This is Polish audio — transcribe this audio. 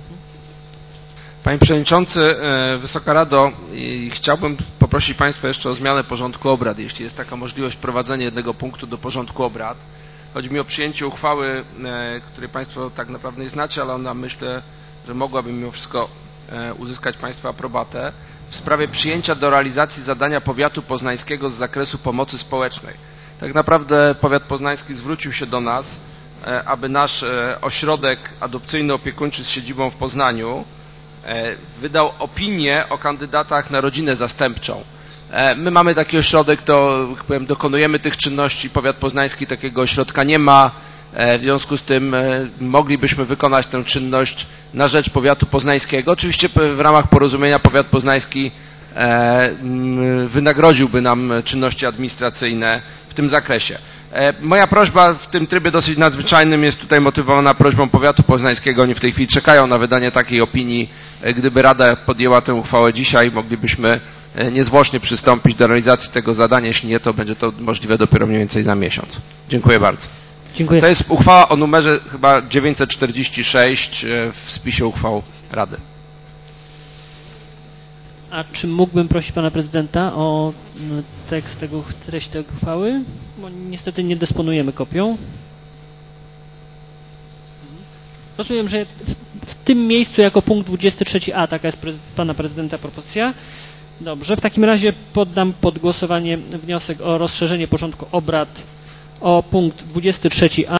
Panie Przewodniczący, Wysoka Rado, chciałbym poprosić Państwa jeszcze o zmianę porządku obrad, jeśli jest taka możliwość, wprowadzenie jednego punktu do porządku obrad. Chodzi mi o przyjęcie uchwały, której Państwo tak naprawdę nie znacie, ale ona, myślę, że mogłaby mimo wszystko uzyskać Państwa aprobatę, w sprawie przyjęcia do realizacji zadania powiatu poznańskiego z zakresu pomocy społecznej. Tak naprawdę powiat poznański zwrócił się do nas, aby nasz ośrodek adopcyjno-opiekuńczy z siedzibą w Poznaniu wydał opinię o kandydatach na rodzinę zastępczą. My mamy taki ośrodek, to jak powiem, dokonujemy tych czynności, powiat poznański takiego ośrodka nie ma, w związku z tym moglibyśmy wykonać tę czynność na rzecz powiatu poznańskiego. Oczywiście w ramach porozumienia powiat poznański wynagrodziłby nam czynności administracyjne w tym zakresie. Moja prośba w tym trybie dosyć nadzwyczajnym jest tutaj motywowana prośbą powiatu poznańskiego. Oni w tej chwili czekają na wydanie takiej opinii. Gdyby Rada podjęła tę uchwałę dzisiaj, moglibyśmy niezwłocznie przystąpić do realizacji tego zadania. Jeśli nie, to będzie to możliwe dopiero mniej więcej za miesiąc. Dziękuję bardzo. Dziękuję. To jest uchwała o numerze chyba 946 w spisie uchwał Rady. A czy mógłbym prosić Pana Prezydenta o treść tej uchwały? Bo niestety nie dysponujemy kopią. Rozumiem, że w tym miejscu jako punkt 23a taka jest Pana Prezydenta propozycja. Dobrze, w takim razie poddam pod głosowanie wniosek o rozszerzenie porządku obrad o punkt 23a.